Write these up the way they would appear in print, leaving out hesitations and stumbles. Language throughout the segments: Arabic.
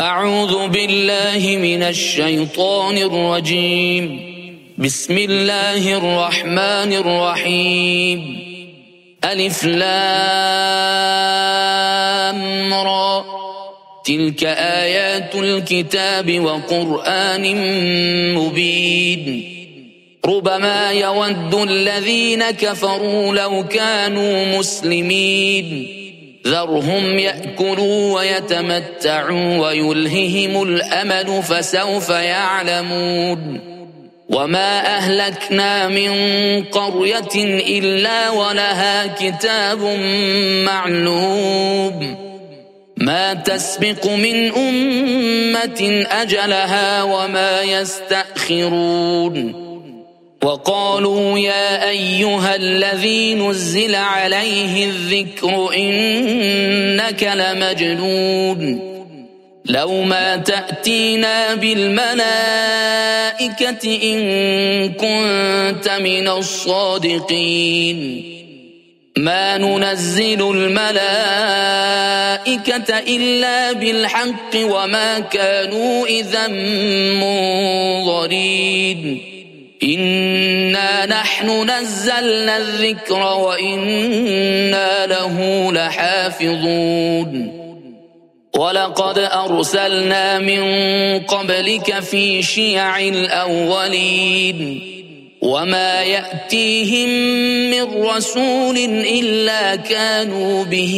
أعوذ بالله من الشيطان الرجيم. بسم الله الرحمن الرحيم. ألف لام را. تلك آيات الكتاب وقرآن مبين. ربما يود الذين كفروا لو كانوا مسلمين. ذرهم يأكلوا ويتمتعوا ويلههم الأمل فسوف يعلمون. وما أهلكنا من قرية إلا ولها كتاب معلوم. ما تسبق من أمة أجلها وما يستأخرون. وقالوا يا أيها الذي نزل عليه الذكر إنك لمجنون. لو ما تأتينا بالملائكة إن كنت من الصادقين. ما ننزل الملائكة إلا بالحق وما كانوا إذا منظرين. إنا نحن نزلنا الذكر وإنا له لحافظون. ولقد أرسلنا من قبلك في شيع الأولين. وما يأتيهم من رسول إلا كانوا به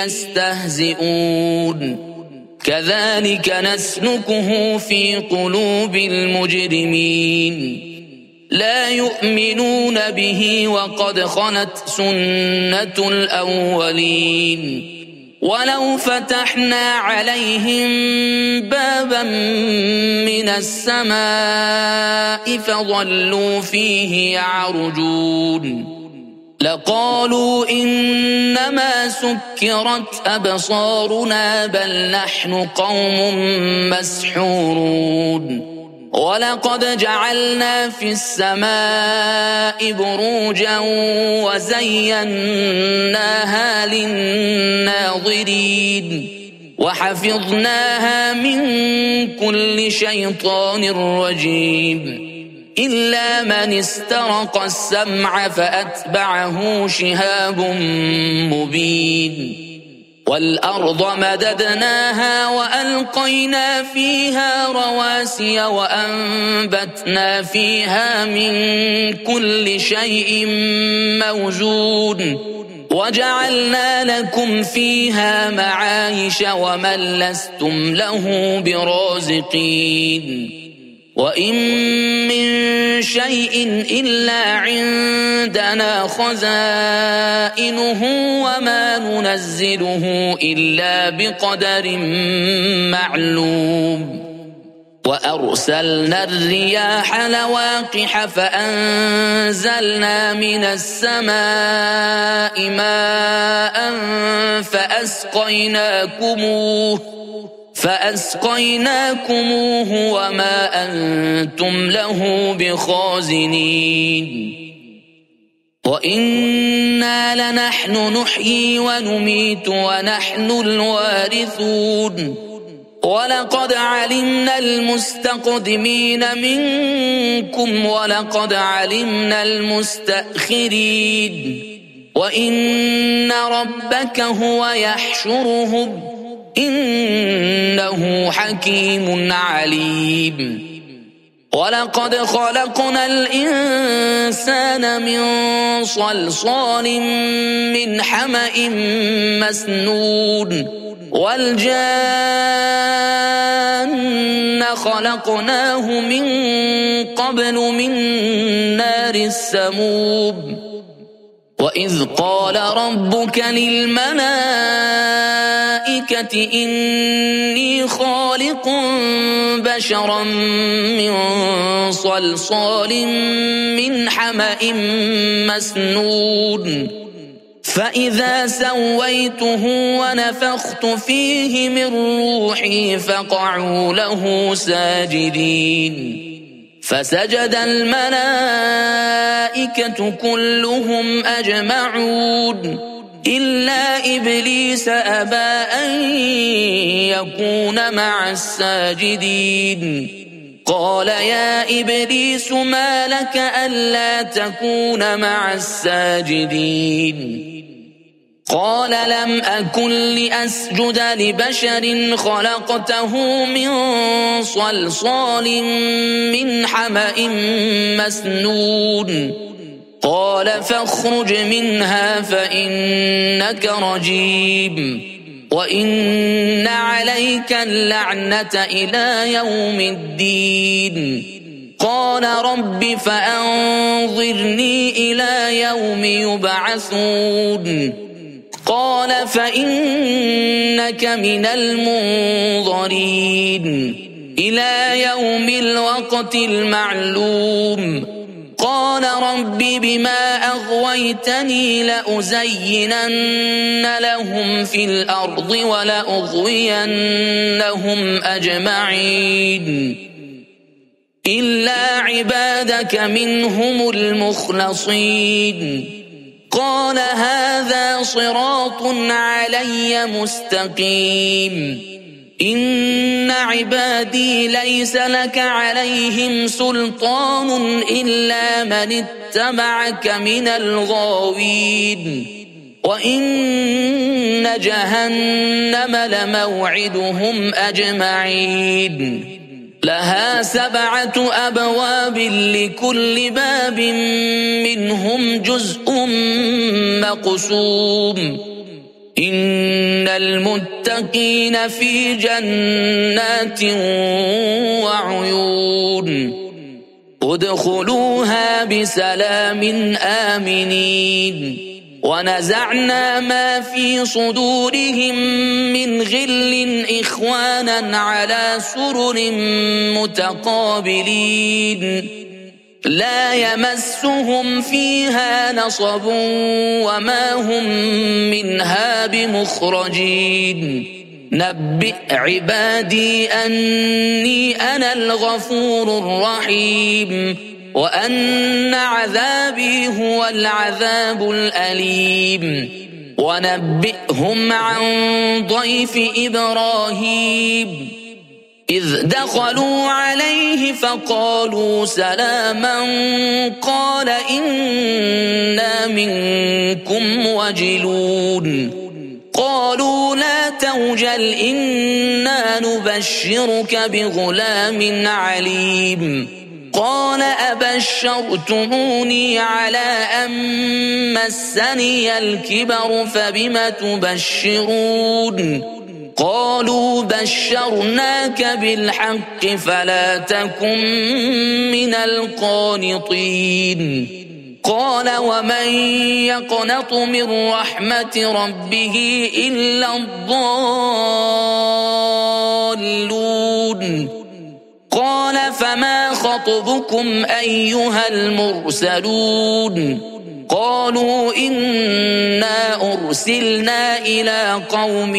يستهزئون. كذلك نسلكه في قلوب المجرمين. لا يؤمنون به وقد خلت سنة الأولين. ولو فتحنا عليهم بابا من السماء فظلوا فيه يعرجون لقالوا إنما سكرت أبصارنا بل نحن قوم مسحورون. ولقد جعلنا في السماء بروجا وزيناها للناظرين. وحفظناها من كل شيطان رجيم. إلا من استرق السمع فأتبعه شهاب مبين. والأرض مددناها وألقينا فيها رواسي وأنبتنا فيها من كل شيء موزون. وجعلنا لكم فيها معايش ومن لستم له برازقين. وإن من شيء إلا عندنا خزائنه وما ننزله إلا بقدر معلوم. وأرسلنا الرياح لواقح فأنزلنا من السماء ماء فأسقيناكموه وما أنتم له بخازنين. وإنا لنحن نحيي ونميت ونحن الوارثون. ولقد علمنا المستقدمين منكم ولقد علمنا المستأخرين. وإن ربك هو يحشرهم إنه حكيم عليم. ولقد خلقنا الإنسان من صلصال من حمأ مسنون. والجان خلقناه من قبل من نار السموم. وإذ قال ربك للملائكة إني خالق بشرا من صلصال من حمأ مسنون. فإذا سويته ونفخت فيه من روحي فقعوا له ساجدين. فسجد الملائكة كلهم أجمعون إلا إبليس أبى أن يكون مع الساجدين قال يا إبليس ما لك ألا تكون مع الساجدين قال لم أكن لأسجد لبشر خلقته من صلصال من حمأ مسنون قال فاخرج منها فإنك رجيم وإن عليك اللعنة إلى يوم الدين قال رب فأنظرني إلى يوم يبعثون قال فإنك من المنظرين إلى يوم الوقت المعلوم قال رب بما أغويتني لأزينن لهم في الأرض ولأغوينهم أجمعين إلا عبادك منهم المخلصين قال هذا صراط علي مستقيم إن عبادي ليس لك عليهم سلطان إلا من اتبعك من الغاوين وإن جهنم لموعدهم أجمعين لها 7 أبواب لكل باب منهم جزء مقسوم إن المتقين في جنات وعيون ادخلوها بسلام آمنين ونزعنا ما في صدورهم من غل إخوانا على سرر متقابلين لا يمسهم فيها نصب وما هم منها بمخرجين نبئ عبادي أني أنا الغفور الرحيم وأن عذابي هو العذاب الأليم ونبئهم عن ضيف إبراهيم إذ دخلوا عليه فقالوا سلاما قال إنا منكم وجلون قالوا لا توجل إنا نبشرك بغلام عليم قال أبشرتموني على أن مسني الكبر فبم تبشرون قالوا بشرناك بالحق فلا تكن من القانطين قال ومن يقنط من رحمة ربه إلا الضالون قال فما خطبكم أيها المرسلون قالوا إنا أرسلنا إلى قوم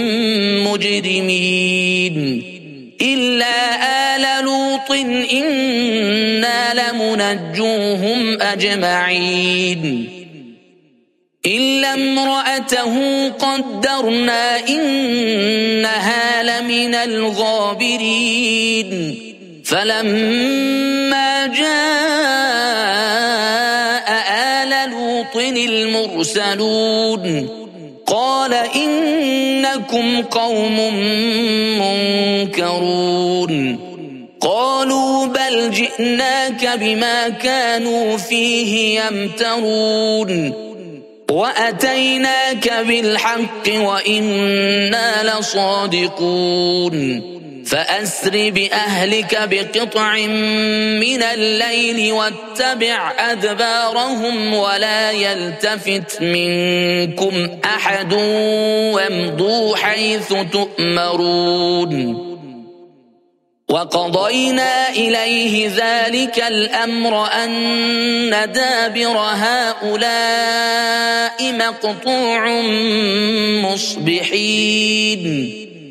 مجرمين إلا آل لوط إنا لمنجوهم أجمعين إلا امرأته قدرنا إنها لمن الغابرين فلما جاء آل لوط المرسلون قال إنكم قوم منكرون قالوا بل جئناك بما كانوا فيه يمترون وأتيناك بالحق وإنا لصادقون فأسر بأهلك بقطع من الليل واتبع أدبارهم ولا يلتفت منكم أحد وامضوا حيث تؤمرون وقضينا إليه ذلك الأمر أن دابر هؤلاء مقطوع مصبحين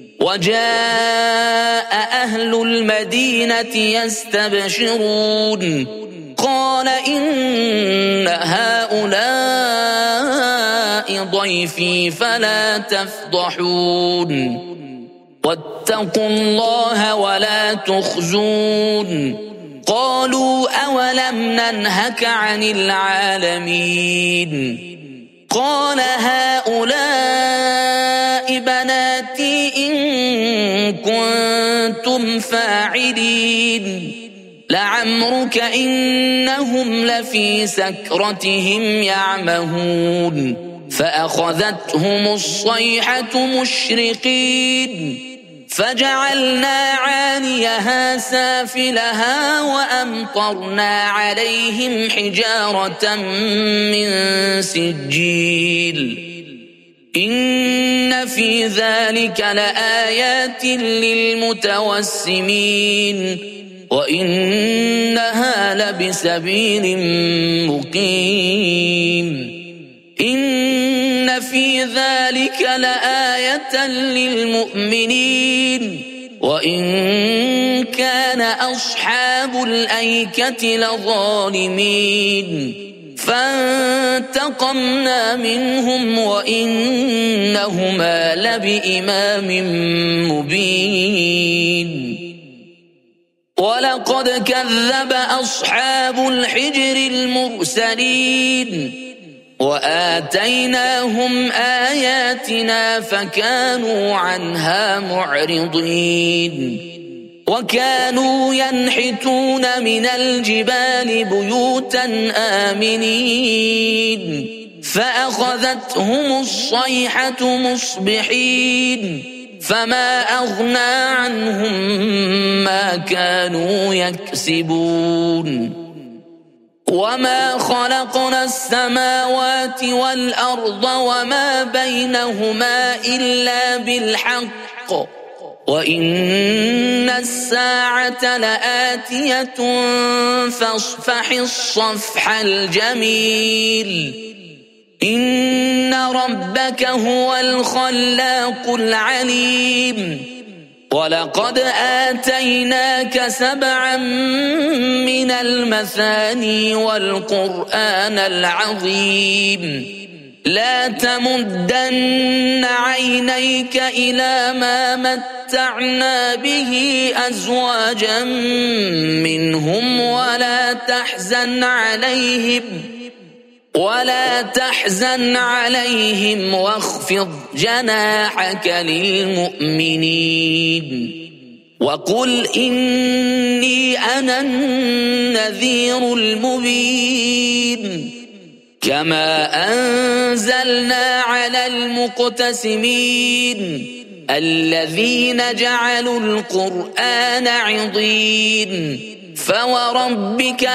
وجاء أهل المدينة يستبشرون قال إن هؤلاء ضيفي فلا تفضحون واتقوا الله ولا تخزون قالوا أولم ننهك عن العالمين قال هؤلاء بناتي إن كنتم فاعلين لعمرك إنهم لفي سكرتهم يعمهون فأخذتهم الصيحة مشرقين فجعلنا عاليها سافلها وأمطرنا عليهم حجارة من سجيل إن في ذلك لآيات للمتوسمين وإنها لبسبيل مقيم إن في ذلك لآية للمؤمنين وإن كان أصحاب الأيكة لظالمين فانتقمنا منهم وإنهما لبإمام مبين ولقد كذب أصحاب الحجر المرسلين وآتيناهم آياتنا فكانوا عنها معرضين وكانوا ينحتون من الجبال بيوتا آمنين فأخذتهم الصيحة مصبحين فما أغنى عنهم ما كانوا يكسبون وما خلقنا السماوات والأرض وما بينهما إلا بالحق وإن الساعة لآتية فاصفح الصفح الجميل إن ربك هو الخلاق العليم ولقد آتيناك 7 من المثاني والقرآن العظيم لا تمدن عينيك إلى ما متعنا به أزواجا منهم ولا تحزن عليهم واخفض جناحك للمؤمنين وقل إني أنا النذير المبين كما أنزلنا على المقتسمين الذين جعلوا القرآن عضين فوربك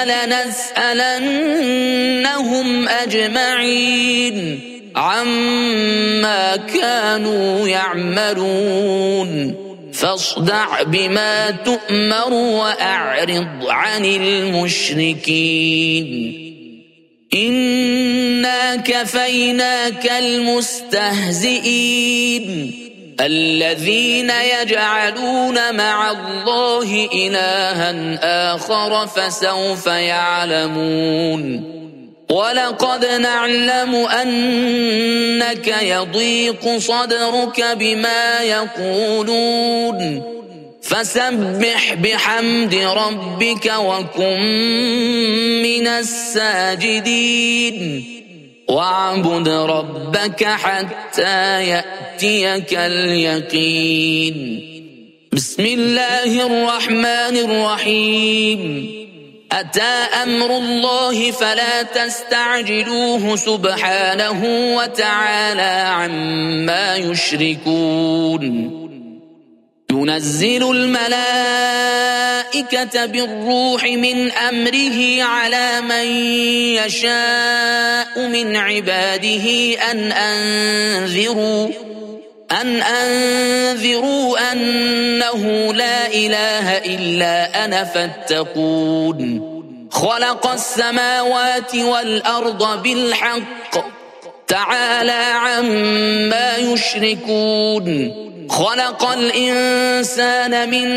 لنسألنهم أجمعين عما كانوا يعملون فاصدع بما تؤمر وأعرض عن المشركين إنا كفيناك المستهزئين الذين يجعلون مع الله إلها آخر فسوف يعلمون ولقد نعلم أنك يضيق صدرك بما يقولون فسبح بحمد ربك وكن من الساجدين واعبد ربك حتى يأتيك اليقين بسم الله الرحمن الرحيم أتى أمر الله فلا تستعجلوه سبحانه وتعالى عما يشركون ينزل الملائكة بالروح من أمره على من يشاء من عباده أن أنذروا أنه لا إله إلا أنا فاتقون خلق السماوات والأرض بالحق تعالى عما يشركون خلق الإنسان من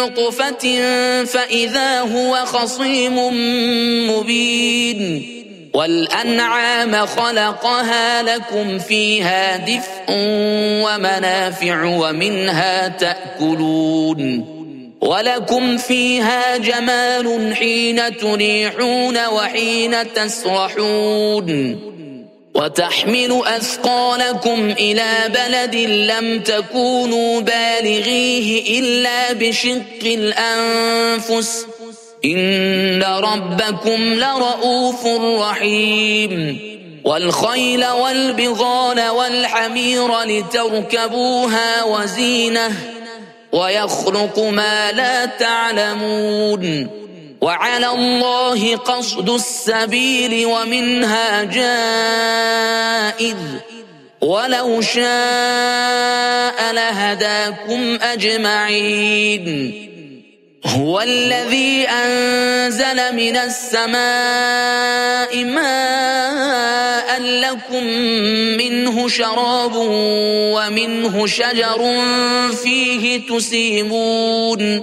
نطفة فإذا هو خصيم مبين والأنعام خلقها لكم فيها دفء ومنافع ومنها تأكلون ولكم فيها جمال حين تريحون وحين تسرحون وتحمل أثقالكم إلى بلد لم تكونوا بالغيه إلا بشق الأنفس إن ربكم لرؤوف رحيم والخيل والبغال والحمير لتركبوها وزينة ويخلق ما لا تعلمون وعلى الله قصد السبيل ومنها جائر ولو شاء لهداكم أجمعين هو الذي أنزل من السماء ماء لكم منه شراب ومنه شجر فيه تسيمون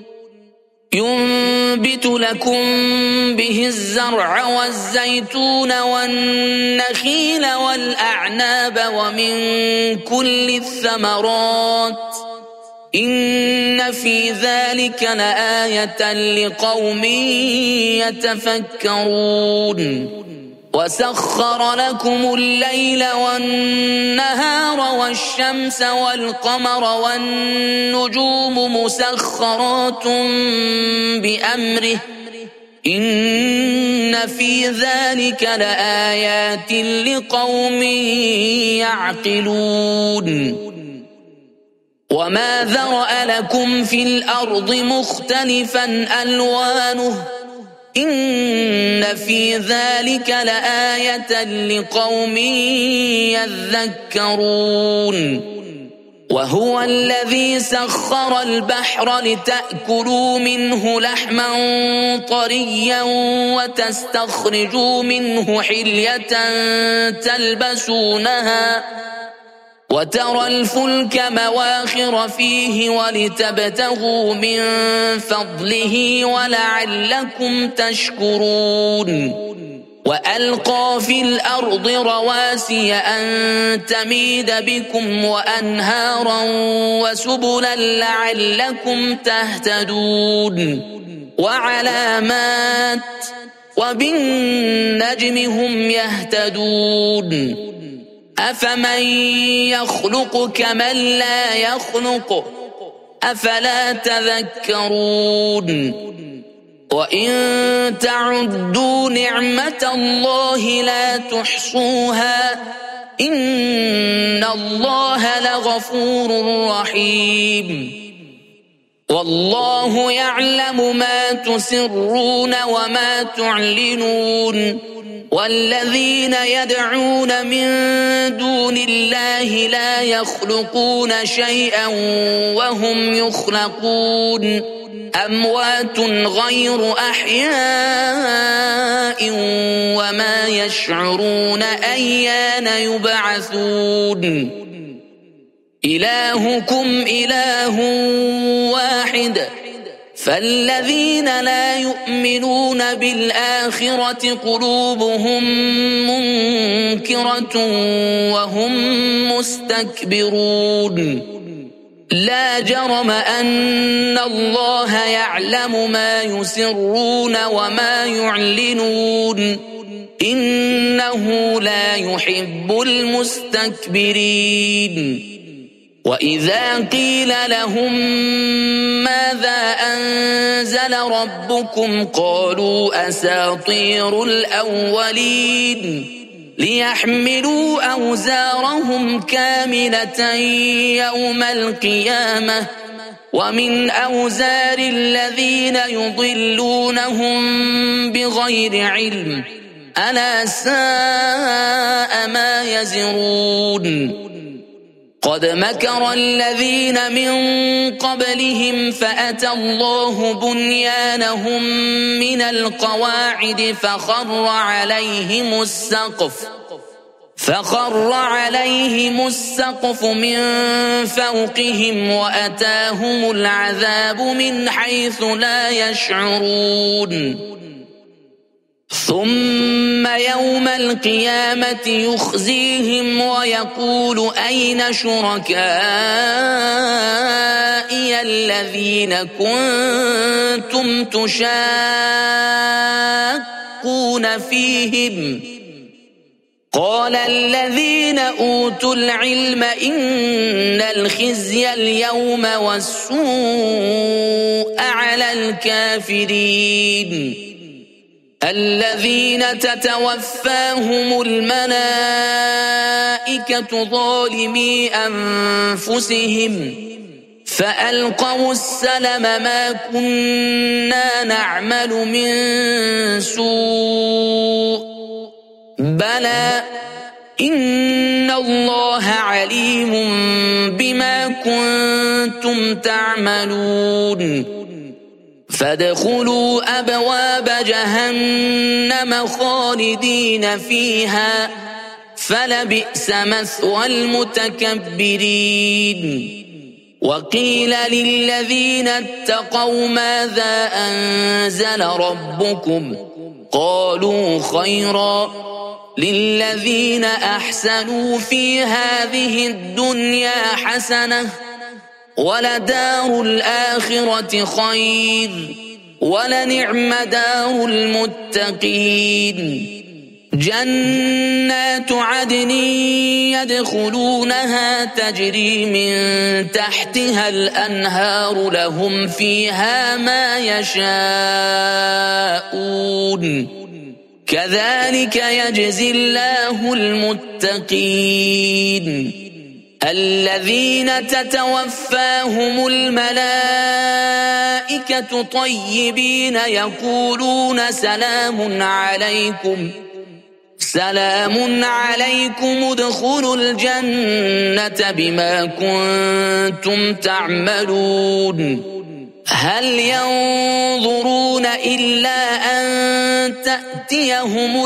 ينبت لكم به الزرع والزيتون والنخيل والأعناب ومن كل الثمرات إن في ذلك لآية لقوم يتفكرون وسخر لكم الليل والنهار والشمس والقمر والنجوم مسخرات بأمره إن في ذلك لآيات لقوم يعقلون وما ذرأ لكم في الأرض مختلفا ألوانه إن في ذلك لآية لقوم يذكرون وهو الذي سخر البحر لتأكلوا منه لحما طريا وتستخرجوا منه حلية تلبسونها وترى الفلك مواخر فيه ولتبتغوا من فضله ولعلكم تشكرون وألقى في الأرض رواسي أن تميد بكم وأنهارا وسبلا لعلكم تهتدون وعلامات وبالنجم هم يهتدون أفمن يخلق كمن لا يخلق أفلا تذكرون وإن تعدوا نعمة الله لا تحصوها إن الله لغفور رحيم والله يعلم ما تسرون وما تعلنون والذين يدعون من دون الله لا يخلقون شيئا وهم يخلقون أموات غير أحياء وما يشعرون أيان يبعثون إلهكم إله واحد فالذين لا يؤمنون بالآخرة قلوبهم منكرة وهم مستكبرون لا جرم أن الله يعلم ما يسرون وما يعلنون إنه لا يحب المستكبرين وإذا قيل لهم ماذا أنزل ربكم قالوا أساطير الأولين ليحملوا أوزارهم كاملة يوم القيامة ومن أوزار الذين يضلونهم بغير علم ألا ساء ما يزرون قد مكر الذين من قبلهم فأتى الله بنيانهم من القواعد فخر عليهم السقف من فوقهم وأتاهم العذاب من حيث لا يشعرون ثم يوم القيامة يخزيهم ويقول أين شركائي الذين كنتم تشاقون فيهم قال الذين أوتوا العلم إن الخزي اليوم والسوء على الكافرين الذين تتوفاهم الملائكة ظالمي أنفسهم فألقوا السلم ما كنا نعمل من سوء بلى إن الله عليم بما كنتم تعملون فادخلوا أبواب جهنم خالدين فيها فلبئس مثوى المتكبرين وقيل للذين اتقوا ماذا أنزل ربكم قالوا خيرا للذين أحسنوا في هذه الدنيا حسنة ولدار الآخرة خير ولنعم دار المتقين جنات عدن يدخلونها تجري من تحتها الأنهار لهم فيها ما يشاءون كذلك يجزي الله المتقين الذين تتوفاهم الملائكة طيبين يقولون سلام عليكم ادخلوا الجنة بما كنتم تعملون هل ينظرون إلا أن تأتيهم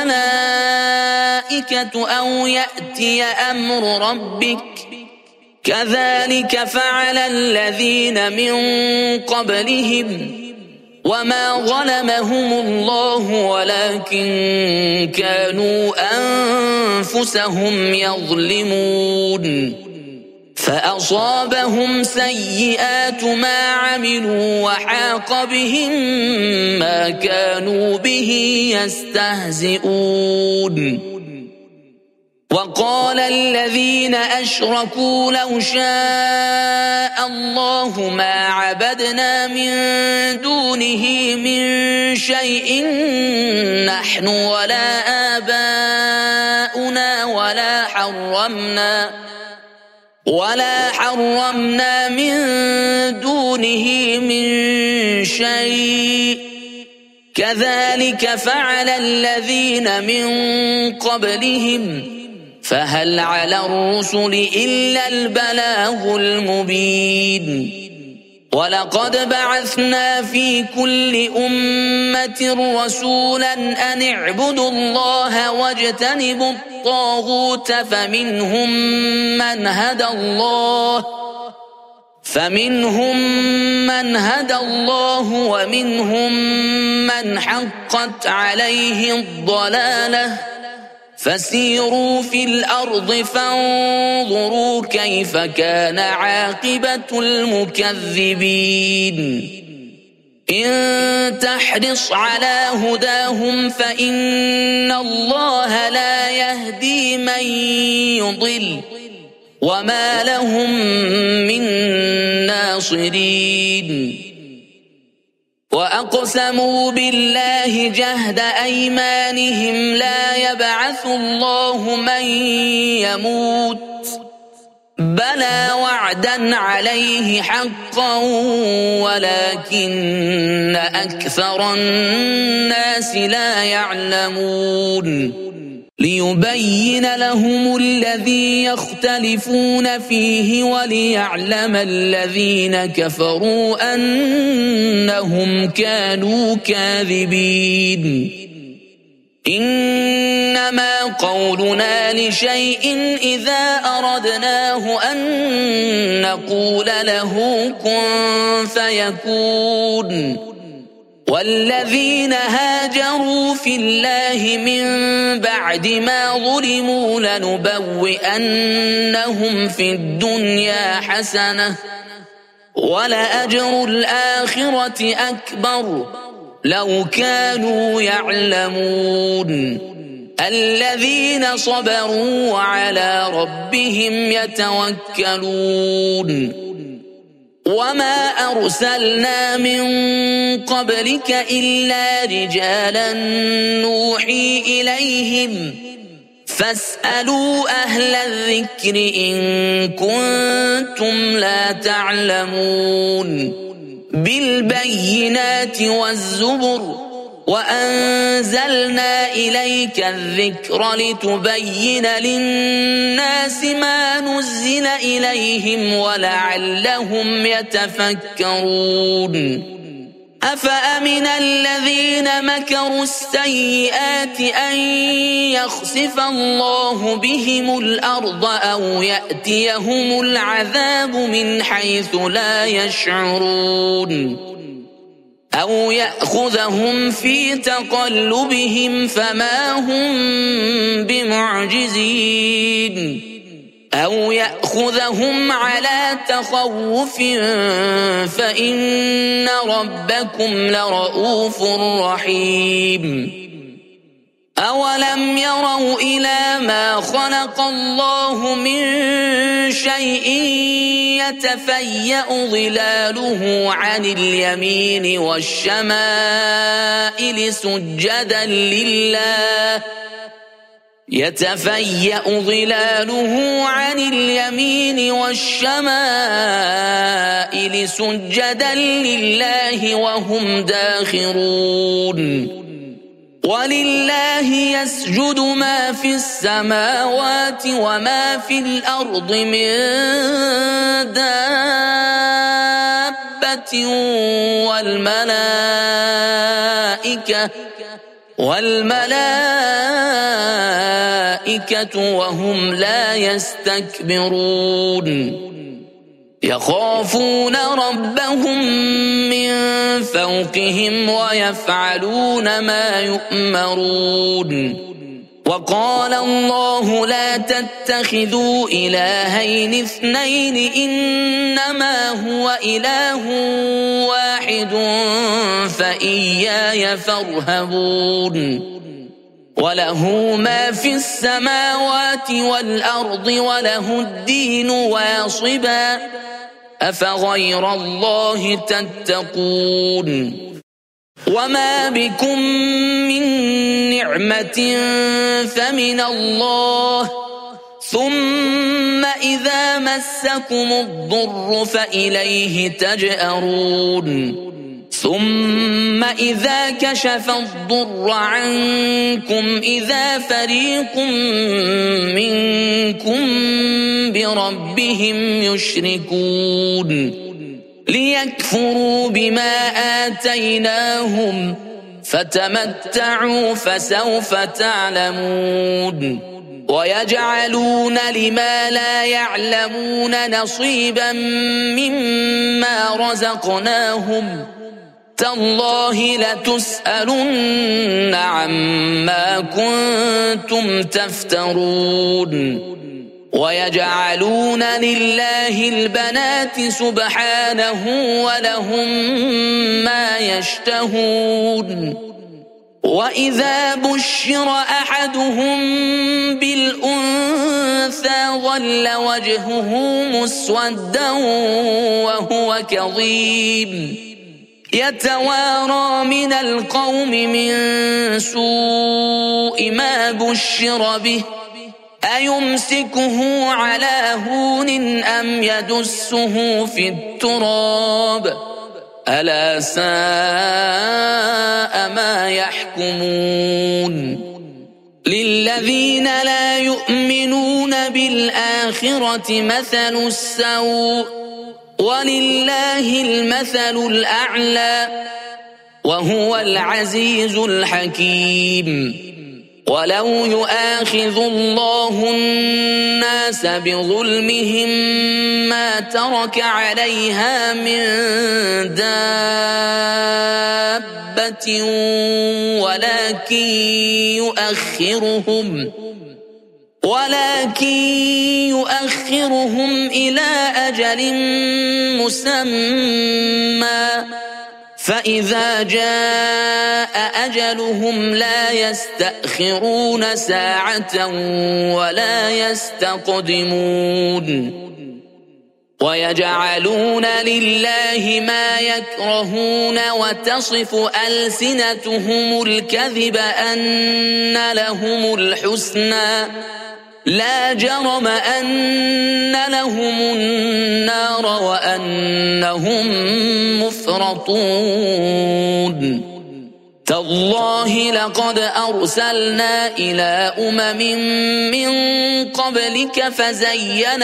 الملائكة أو يأتي أمر ربك كذلك فعل الذين من قبلهم وما ظلمهم الله ولكن كانوا أنفسهم يظلمون فأصابهم سيئات ما عملوا وحاق بهم ما كانوا به يستهزئون وقال الذين أشركوا لو شاء الله ما عبدنا من دونه من شيء نحن ولا آباؤنا ولا حرمنا من دونه من شيء كذلك فعل الذين من قبلهم فهل على الرسل إلا البلاغ المبين ولقد بعثنا في كل أمة رسولا أن اعبدوا الله واجتنبوا الطاغوت فمنهم من هدى الله ومنهم من حقت عليه الضلالة فسيروا في الأرض فانظروا كيف كان عاقبة المكذبين إن تحرص على هداهم فإن الله لا يهدي من يضل وما لهم من ناصرين وأقسموا بالله جهد أيمانهم لا يبعث الله من يموت بلى وعدا عليه حقا ولكن أكثر الناس لا يعلمون ليبين لهم الذي يختلفون فيه وليعلم الذين كفروا أنهم كانوا كاذبين إنما قولنا لشيء إذا أردناه أن نقول له كن فيكون والذين هاجروا في الله من بعد ما ظلموا لنبوئنهم في الدنيا حسنة ولأجر الآخرة أكبر لو كانوا يعلمون الذين صبروا وعلى ربهم يتوكلون وما أرسلنا من قبلك إلا رجالا نوحي إليهم فاسألوا أهل الذكر إن كنتم لا تعلمون بالبينات والزبر وأنزلنا إليك الذكر لتبين للناس ما نزل إليهم ولعلهم يتفكرون أفأمن الذين مكروا السيئات أن يخسف الله بهم الأرض أو يأتيهم العذاب من حيث لا يشعرون أو يأخذهم في تقلبهم فما هم بمعجزين أو يأخذهم على تخوف فإن ربكم لرؤوف رحيم أولم يروا إلى ما خلق الله من شيء يتفيأ ظلاله عن اليمين والشمائل سجدا لله يتفيأ ظلاله عن اليمين والشمائل سجدا لله وهم داخرون ولله يسجد ما في السماوات وما في الأرض من دابة والملائكة وهم لا يستكبرون يخافون ربهم من فوقهم ويفعلون ما يؤمرون وقال الله لا تتخذوا إلهين اثنين إنما هو إله واحد فإياي فارهبون وله ما في السماوات والأرض وله الدين واصبا أفغير الله تتقون وما بكم من نعمة فمن الله ثم إذا مسكم الضر فإليه تجأرون ثم إذا كشف الضر عنكم إذا فريق منكم بربهم يشركون ليكفروا بما آتيناهم فتمتعوا فسوف تعلمون ويجعلون لما لا يعلمون نصيبا مما رزقناهم تالله لتسألن عما كنتم تفترون ويجعلون لله البنات سبحانه ولهم ما يشتهون وإذا بشر أحدهم بالأنثى ظل وجهه مسودا وهو كظيم يتوارى من القوم من سوء ما بشر به أيمسكه على هون أم يدسه في التراب ألا ساء ما يحكمون للذين لا يؤمنون بالآخرة مثل السوء ولله المثل الأعلى وهو العزيز الحكيم ولو يؤاخذ الله الناس بظلمهم ما ترك عليها من دابة دابة ولكن يؤخرهم إلى أجل مسمى فإذا جاء أجلهم لا يستأخرون ساعة ولا يستقدمون ويجعلون لله ما يكرهون وتصف ألسنتهم الكذب أن لهم الحسنى لا جرم أن لهم النار وأنهم مفرطون تالله لقد أرسلنا إلى من قبلك فزين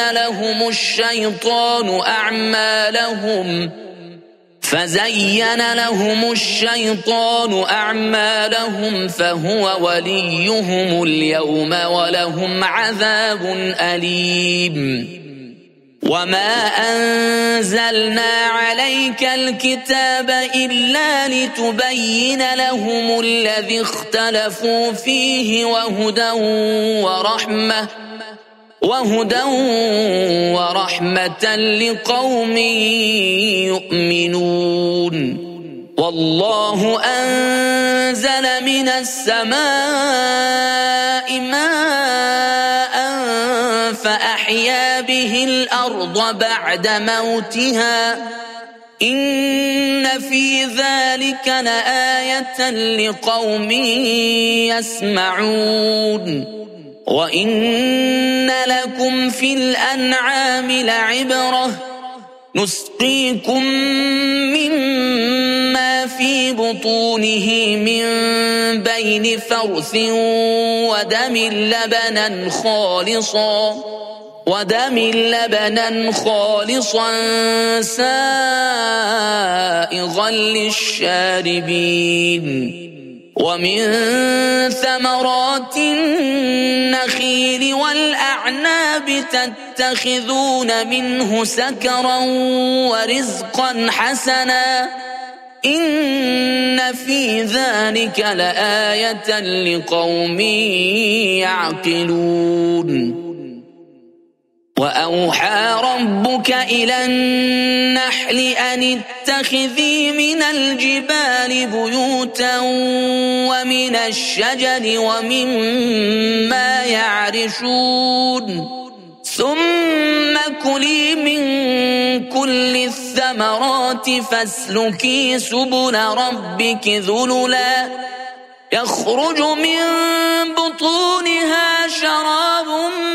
لهم الشيطان أعمالهم فهو وليهم اليوم ولهم عذاب أليم وما أنزلنا عليك الكتاب إلا لتبين لهم الذي اختلفوا فيه وهدى ورحمة لقوم يؤمنون والله أنزل من السماء ماء فأحيا به الأرض بعد موتها إن في ذلك لآية لقوم يسمعون وإن لكم في الأنعام لعبرة نسقيكم مما في بطونه من بين فرث ودم لبنا خالصا سائغا للشاربين ومن ثمرات النخيل والأعناب تتخذون منه سكرا ورزقا حسنا إن في ذلك لآية لقوم يعقلون وأوحى ربك إلى النحل أن اتخذي من الجبال بيوتا ومن الشجر ومما يعرشون ثم كلي من كل الثمرات فاسلكي سبل ربك ذللا يخرج من بطونها شراب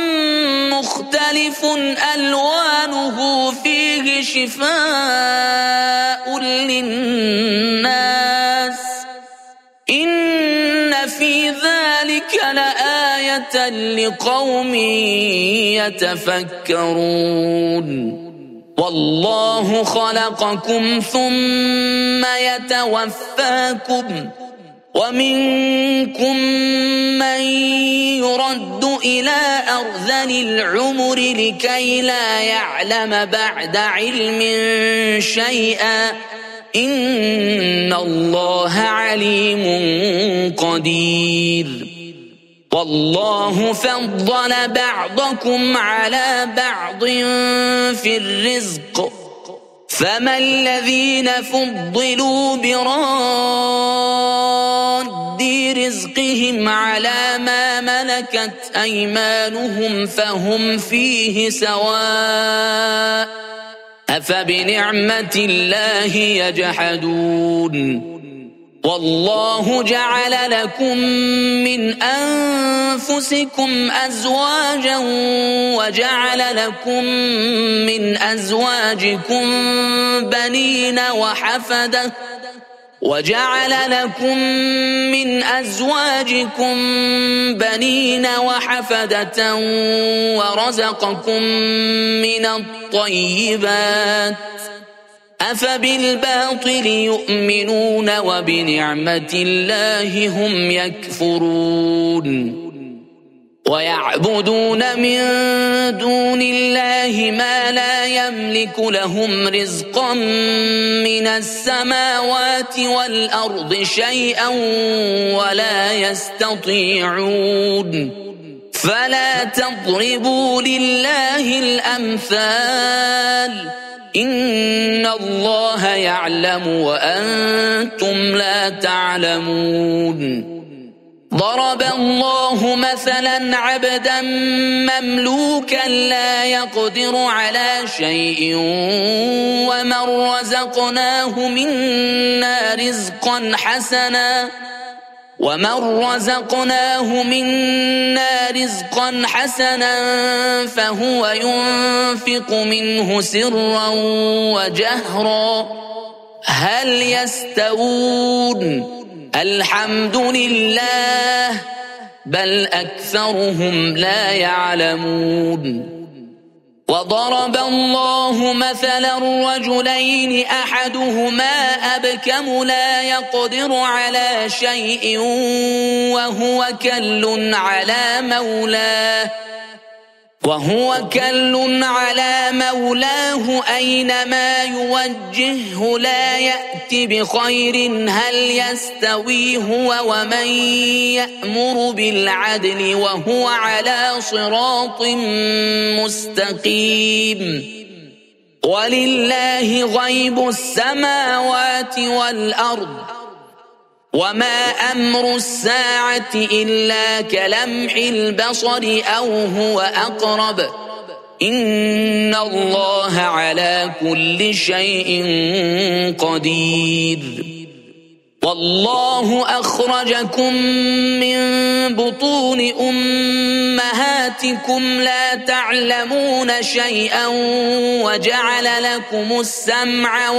مختلف ألوانه فيه شفاء للناس إن في ذلك لآية لقوم يتفكرون والله خلقكم ثم يتوفاكم ومنكم من يرد إلى أرذل العمر لكي لا يعلم بعد علم شيئا إن الله عليم قدير والله فضل بعضكم على بعض في الرزق فما الذين فضلوا براد رزقهم على ما ملكت أيمانهم فهم فيه سواء أفبنعمة الله يجحدون والله جعل لكم من أنفسكم أزواجا وجعل لكم من أزواجكم بنين وحفدة ورزقكم من الطيبات أفبالباطل يؤمنون وبنعمة الله هم يكفرون ويعبدون من دون الله ما لا يملك لهم رزقا من السماوات والأرض شيئا ولا يستطيعون فلا تضربوا لله الأمثال إن الله يعلم وأنتم لا تعلمون ضرب الله مثلا عبدا مملوكا لا يقدر على شيء ومن رزقناه منا رزقا حسنا فهو ينفق منه سرا وجهرا هل يستوون الحمد لله بل أكثرهم لا يعلمون وضرب الله مثلا رجلين أحدهما أبكم لا يقدر على شيء وهو كل على مولاه أينما يوجهه لا يأتي بخير هل يستوي هو ومن يأمر بالعدل وهو على صراط مستقيم ولله غيب السماوات والأرض وما أمر الساعة إلا كلمح البصر أو هو أقرب إن الله على كل شيء قدير والله أخرجكم من بطون أمهاتكم لا تعلمون شيئا وجعل لكم السمع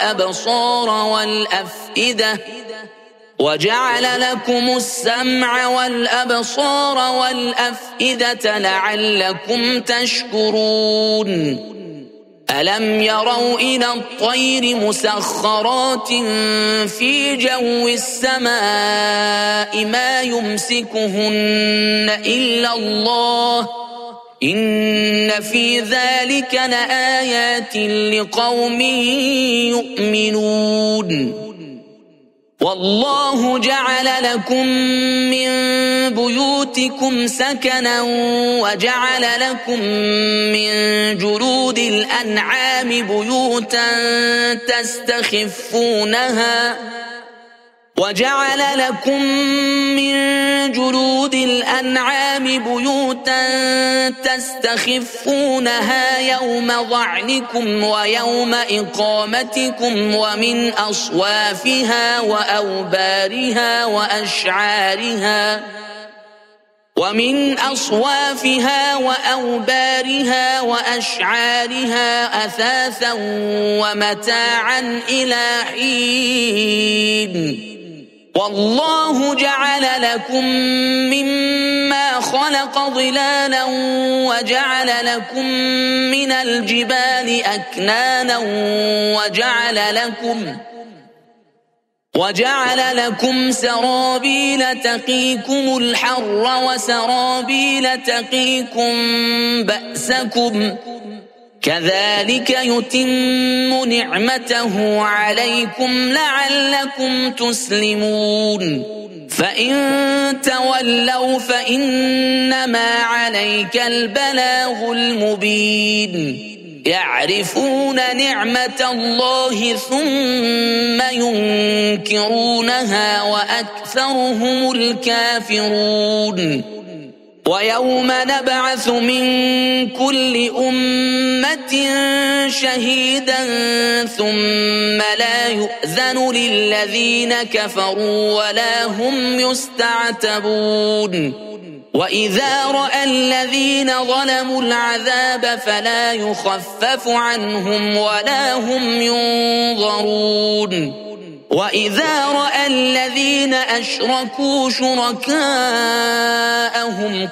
والأبصار والأفئدة لعلكم تشكرون ألم يروا إلى الطير مسخرات في جو السماء ما يمسكهن إلا الله إن في ذلك لآيات لقوم يؤمنون والله جعل لكم من بيوتكم سكنا وجعل لكم من جلود الأنعام بيوتا تستخفونها يوم ظعنكم ويوم إقامتكم ومن أصوافها وأوبارها وأشعارها أثاثا ومتاعا إلى حين والله جعل لكم مما خلق ظلالا وجعل لكم من الجبال أكنانا وجعل لكم سرابيل تقيكم الحر وسرابيل تقيكم بأسكم كذلك يتم نعمته عليكم لعلكم تسلمون فإن تولوا فإنما عليك البلاغ المبين يعرفون نعمة الله ثم ينكرونها وأكثرهم الكافرون ويوم نبعث من كل أمة شهيدا ثم لا يؤذن للذين كفروا ولا هم يستعتبون وإذا رأى الذين ظلموا العذاب فلا يخفف عنهم ولا هم ينظرون وإذا رأى الذين أشركوا شركاءهم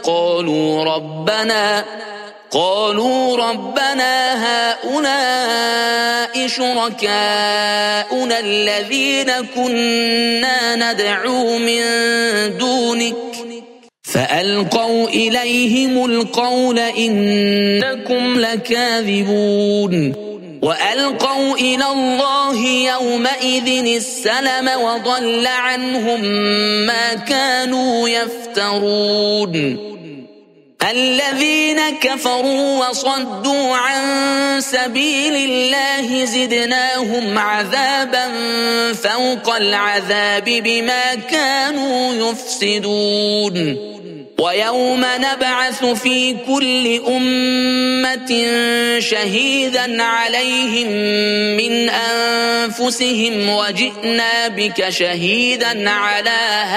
قالوا ربنا هؤلاء شركاؤنا الذين كنا ندعو من دونك فألقوا إليهم القول إنكم لكاذبون وألقوا إلى الله يومئذ السلم وضل عنهم ما كانوا يفترون الذين كفروا وصدوا عن سبيل الله زدناهم عذابا فوق العذاب بما كانوا يفسدون ويوم نبعث في كل أمة شهيدا عليهم من أنفسهم وجئنا بك شهيدا على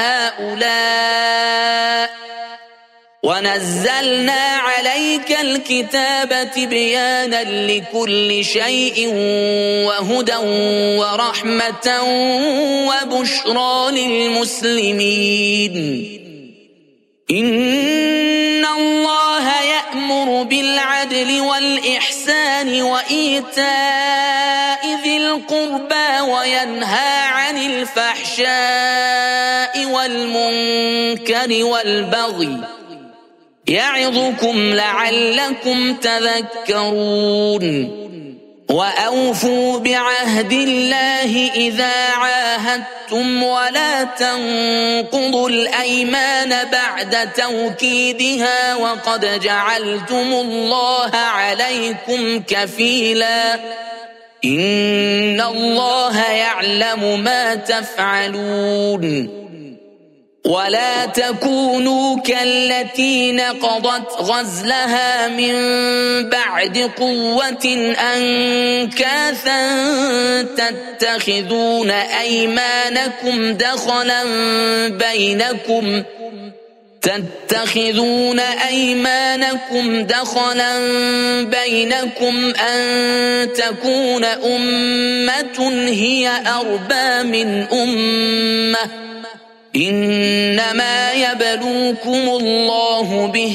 هؤلاء ونزلنا عليك الكتاب تبيانا لكل شيء وهدى ورحمة وبشرى للمسلمين إن الله يأمر بالعدل والإحسان وإيتاء ذي القربى وينهى عن الفحشاء والمنكر والبغي يعظكم لعلكم تذكرون وأوفوا بعهد الله إذا عاهدتم ولا تنقضوا الأيمان بعد توكيدها وقد جعلتم الله عليكم كفيلا إن الله يعلم ما تفعلون ولا تكونوا كالتي نقضت غزلها من بعد قوة أنكاثا تتخذون أيمانكم دخلا بينكم أن تكون أمة هي أربى من أمة إنما يبلوكم الله به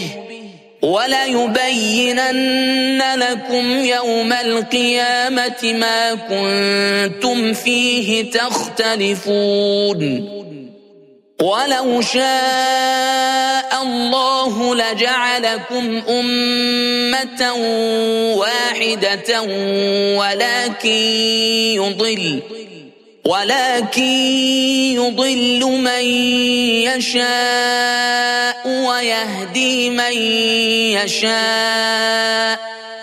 وليبينن لكم يوم القيامة ما كنتم فيه تختلفون ولو شاء الله لجعلكم أمة واحدة ولكن يضل من يشاء ويهدي من يشاء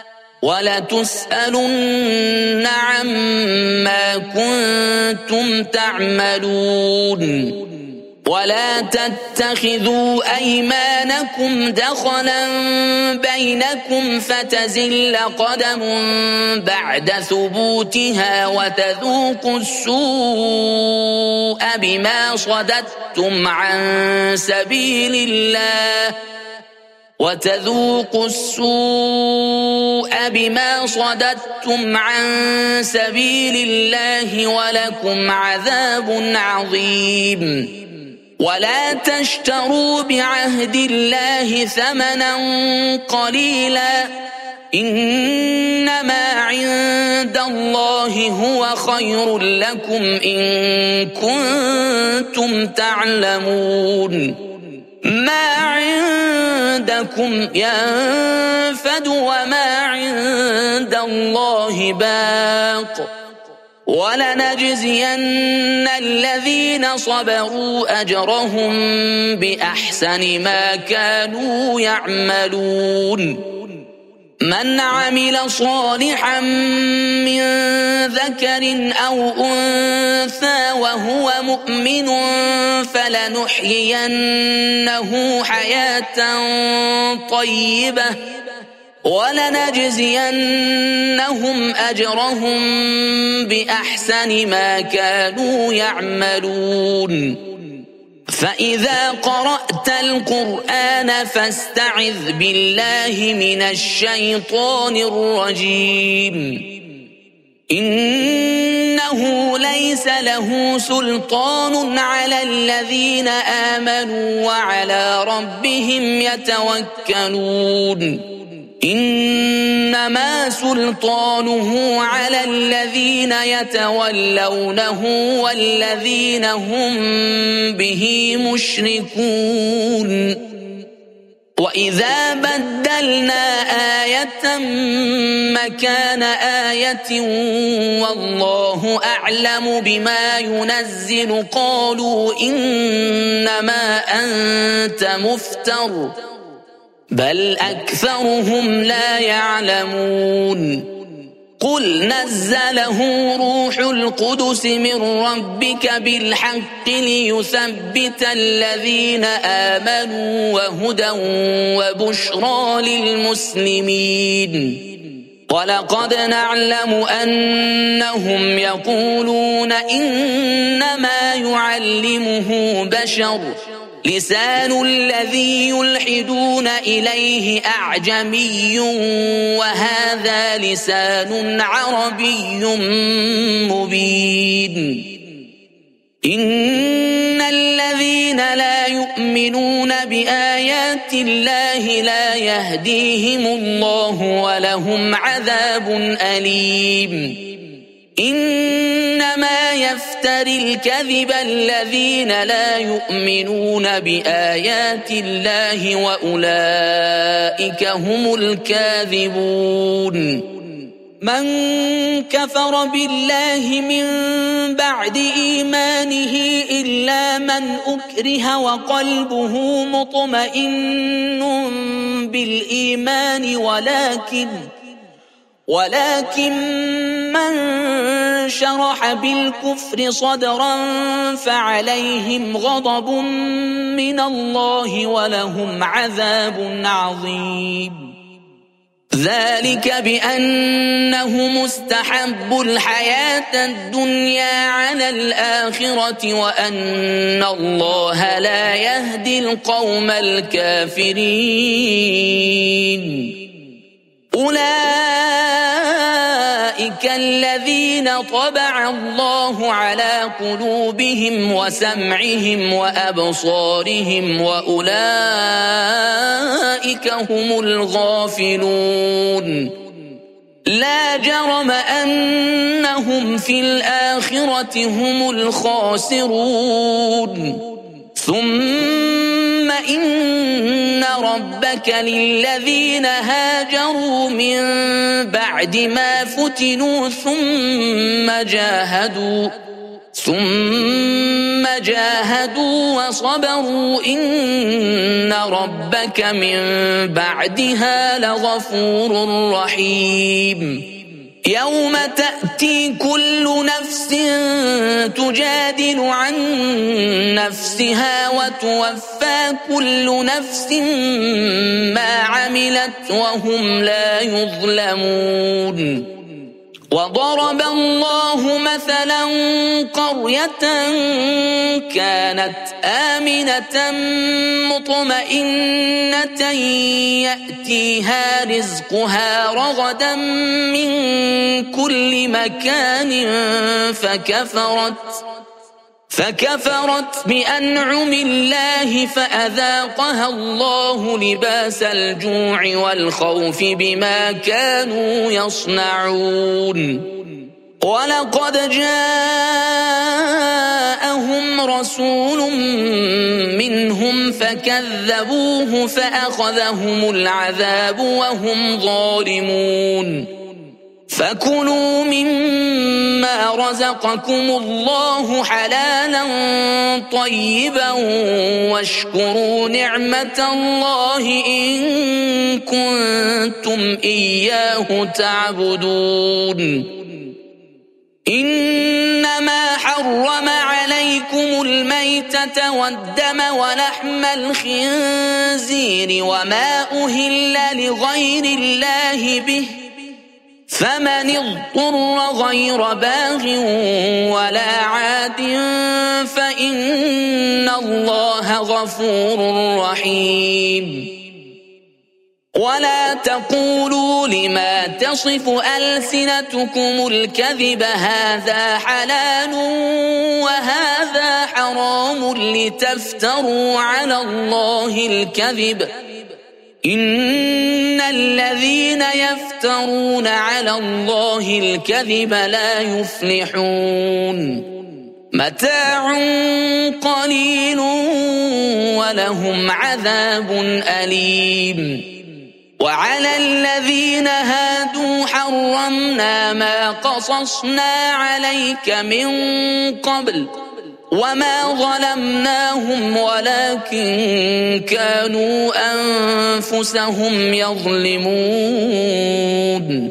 ولتسألن عما كنتم تعملون ولا تتخذوا أيمانكم دخلا بينكم فتزل قدم بعد ثبوتها وتذوقوا السوء بما صددتم عن سبيل الله ولكم عذاب عظيم ولا تشتروا بعهد الله ثمنا قليلا إنما عند الله هو خير لكم إن كنتم تعلمون ما عندكم ينفد وما عند الله باق ولنجزين الذين صبروا أجرهم بأحسن ما كانوا يعملون من عمل صالحا من ذكر أو أنثى وهو مؤمن فلنحيينه حياة طيبة ولنجزينهم أجرهم بأحسن ما كانوا يعملون فإذا قرأت القرآن فاستعذ بالله من الشيطان الرجيم إنه ليس له سلطان على الذين آمنوا وعلى ربهم يتوكلون إنما سلطانه على الذين يتولونه والذين هم به مشركون وإذا بدلنا آية مكان آية والله أعلم بما ينزل قالوا إنما أنت مفتر بل أكثرهم لا يعلمون قل نزله روح القدس من ربك بالحق ليثبت الذين آمنوا وهدى وبشرى للمسلمين ولقد نعلم أنهم يقولون إنما يعلمه بشر لسان الذي يلحدون إليه أعجمي وهذا لسان عربي مبين إن الذين لا يؤمنون بآيات الله لا يهديهم الله ولهم عذاب أليم إنما يفتري الكذب الذين لا يؤمنون بآيات الله وأولئك هم الكاذبون من كفر بالله من بعد إيمانه إلا من أكره وقلبه مطمئن بالإيمان ولكن من شرح بالكفر صدرا فعليهم غضب من الله ولهم عذاب عظيم ذلك بأنهم استحبوا الحياة الدنيا على الآخرة وأن الله لا يهدي القوم الكافرين أولئك الذين طبع الله على قلوبهم وسمعهم وأبصارهم وأولئك هم الغافلون لا جرم أنهم في الآخرة هم الخاسرون ثم إن ربك للذين هاجروا من بعد ما فتنوا ثم جاهدوا وصبروا إن ربك من بعدها لغفور رحيم يوم تأتي كل نفس تجادل عن نفسها وتوفى كل نفس ما عملت وهم لا يظلمون وضرب الله مثلا قرية كانت آمنة مطمئنة يأتيها رزقها رغدا من كل مكان فكفرت بأنعم الله فأذاقها الله لباس الجوع والخوف بما كانوا يصنعون ولقد جاءهم رسول منهم فكذبوه فأخذهم العذاب وهم ظالمون فكلوا مما رزقكم الله حلالا طيبا واشكروا نعمة الله إن كنتم إياه تعبدون إنما حرم عليكم الميتة والدم ولحم الخنزير وما أهل لغير الله به فمن اضطر غير باغ ولا عاد فإن الله غفور رحيم ولا تقولوا لما تصف ألسنتكم الكذب هذا حلال وهذا حرام لتفتروا على الله الكذب إن الذين يفترون على الله الكذب لا يفلحون متاع قليل ولهم عذاب أليم. وعلى الذين هادوا حرمنا ما قصصنا عليك من قبل وما ظلمناهم ولكن كانوا أنفسهم يظلمون.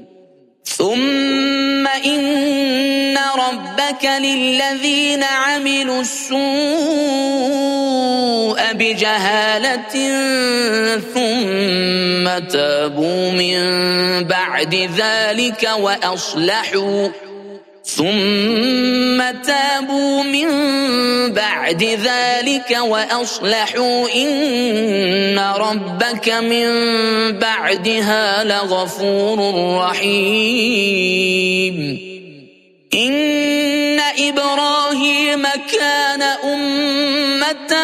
ثم إن ربك للذين عملوا السوء بجهالة ثم تابوا من بعد ذلك وأصلحوا إن ربك من بعدها لغفور رحيم. إن إبراهيم كان أمة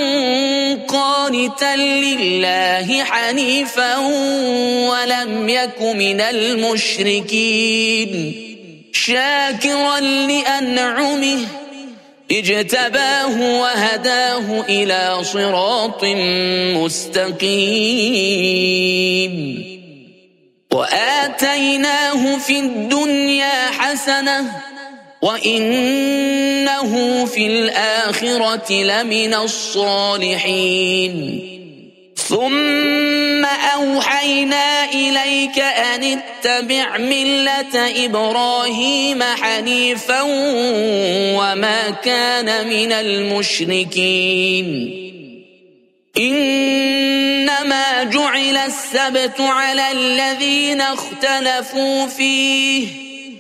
قانتا لله حنيفا ولم يك من المشركين شاكرا لأنعمه اجتباه وهداه إلى صراط مستقيم. وآتيناه في الدنيا حسنة وإنه في الآخرة لمن الصالحين. ثم أوحينا إليك أن اتبع ملة إبراهيم حنيفا وما كان من المشركين. إنما جعل السبت على الذين اختلفوا فيه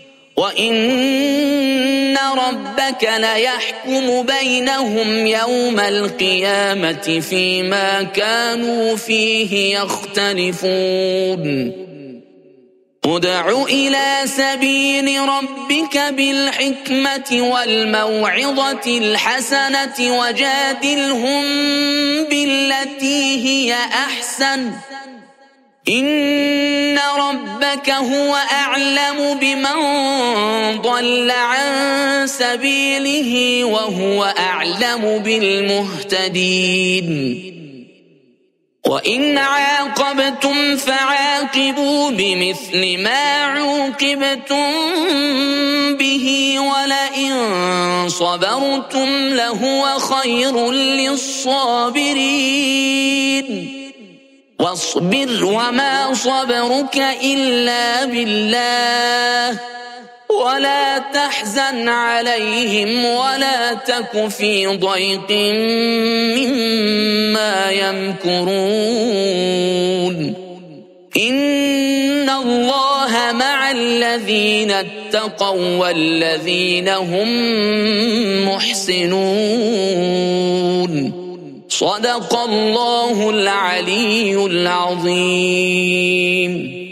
وإن ربك ليحكم بينهم يوم القيامة فيما كانوا فيه يختلفون. ادع إلى سبيل ربك بالحكمة والموعظة الحسنة وجادلهم بالتي هي أحسن إن ربك هو أعلم بمن ضل عن سبيله وهو أعلم بالمهتدين. وإن عاقبتم فعاقبوا بمثل ما عوقبتم به ولئن صبرتم لهو خير للصابرين. واصبر وما صبرك إلا بالله ولا تحزن عليهم ولا تك في ضيق مما يمكرون. إن الله مع الذين اتقوا والذين هم محسنون. صدق الله العلي العظيم.